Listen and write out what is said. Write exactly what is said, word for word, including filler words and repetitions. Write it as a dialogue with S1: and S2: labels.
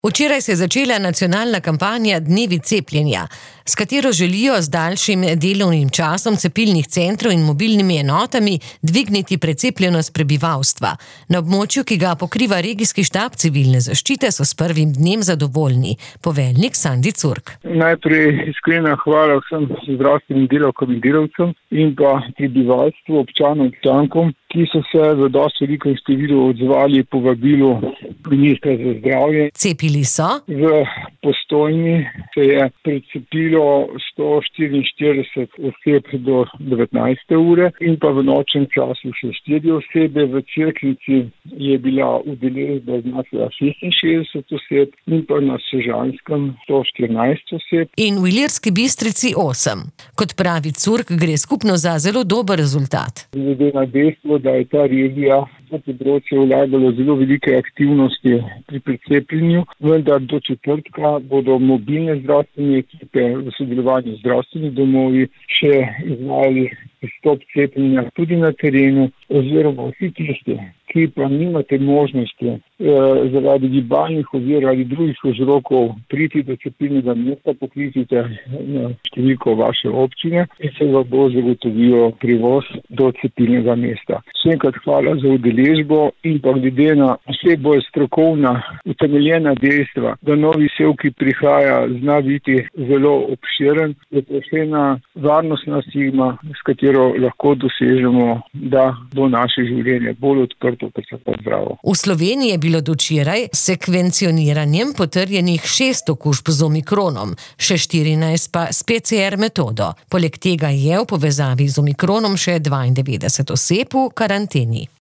S1: Včeraj se je začela nacionalna kampanja Dnevi cepljenja, s katero želijo z daljšim delovnim časom cepilnih centrov in mobilnimi enotami dvigniti precepljenost prebivalstva. Na območju, ki ga pokriva regijski štab civilne zaščite, so s prvim dnem zadovoljni. Poveljnik Sandi Curk.
S2: Najprej iskrena hvala vsem zdravstvenim delavkam in delavcem in pa prebivalstvu, občanom in občankom, ki so se v dosti velikem številu odzvali povabilu ministra za zdravje.
S1: Cepili so?
S2: V Postojni se je precepilo sto štiriinštirideset oseb do devetnajste ure in pa v nočnem času še štiri osebe. V Cerknici je bila udeležba značila šestinšestdeset oseb in pa na Sežanskem sto štirinajst oseb.
S1: In v Ilirski Bistrici osem. Kot pravi Curk, gre skupno za zelo dober rezultat.
S2: Glede na dejstvo, da je ta regija na področju vlagalo zelo velike aktivnosti pri precepljenju, vendar do četrtka bodo mobilne zdravstvene ekipe v sodelovanju z zdravstvenimi domovi še izvajali pristop cepljenja tudi na terenu, oziroma vsi tisti, ki pa nimate možnosti eh, zaradi gibalnih ovir ali drugih vzrokov priti do cepilnega mesta, pokličite na številko vaše občine in se vam bo zagotovilo prevoz do cepilnega mesta. Še enkrat hvala za udeležbo in pa glede na vse bolj strokovna, utemeljena dejstva, da novi sev, ki prihaja, zna biti zelo obširen, je to še ena varnostna stigma, s katero lahko dosežemo, da bo naše življenje bolj odprto, kot se pa zdravo.
S1: V Sloveniji je bilo dočeraj s sekvencioniranjem potrjenih šest okužb z omikronom, še štirinajst pa s P C R metodo. Poleg tega je v povezavi z omikronom še dvaindevetdeset oseb v karanteni.